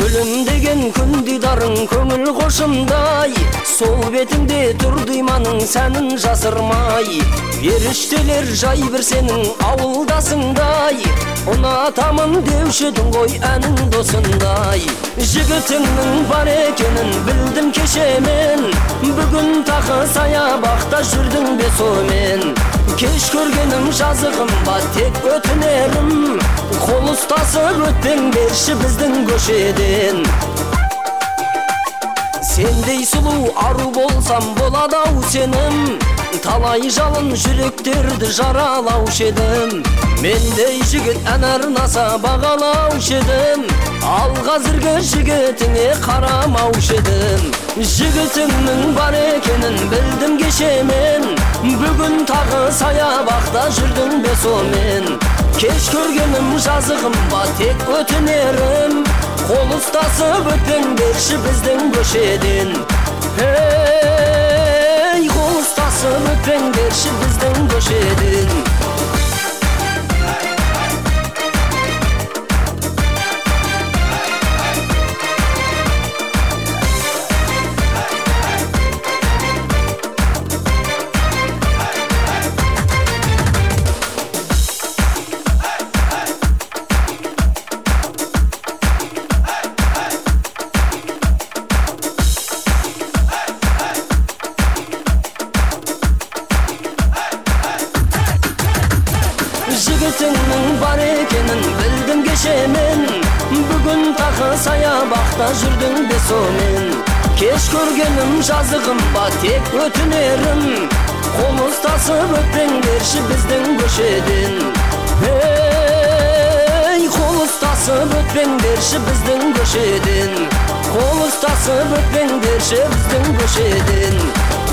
Gülüm degen күн дидарың көңіл қошымдай, сол бетіңде тұр дыйманың сәнін жасырмай. Періштелер жай бір сенің ауылдасыңдай, ұнатамын деуші едің ғой әнің досындай. Жігітіңнің бар екенін білдім кешемен, бүгін тағы саябақта жүрдің бе сомен. Кеш көргенім жазығым ба тек өтінерім, қол ұстасып өтпең берші біздің көшеден. Сендей сұлу ару болсам болады-ау сенім, талай жалын жүректерді жаралаушы едім. Мендей жігіт ән арнаса бағалаушы едім, ал қазіргі жігітіңе қарамаушы едім. Жігітіңнің бар екенін білдім кешемен, бүгін тағы саябақта жүрдің бе сомен. Кеш көргенім жазығым ба тек өтінерім, қол ұстасып өтпең берші біздің көшеден. Ей, қол ұстасып өтпең берші біздің көшеден. Жігітіңнің бар екенін білдім кешемен, бүгін тағы саябақта жүрдің бе сомен. Кеш көргенім жазығым ба тек өтінерім, қол ұстасып өтпең берші біздің көшеден. Ей, қол ұстасып өтпең берші біздің көшеден. Қол ұстасып өтпең берші біздің көшеден.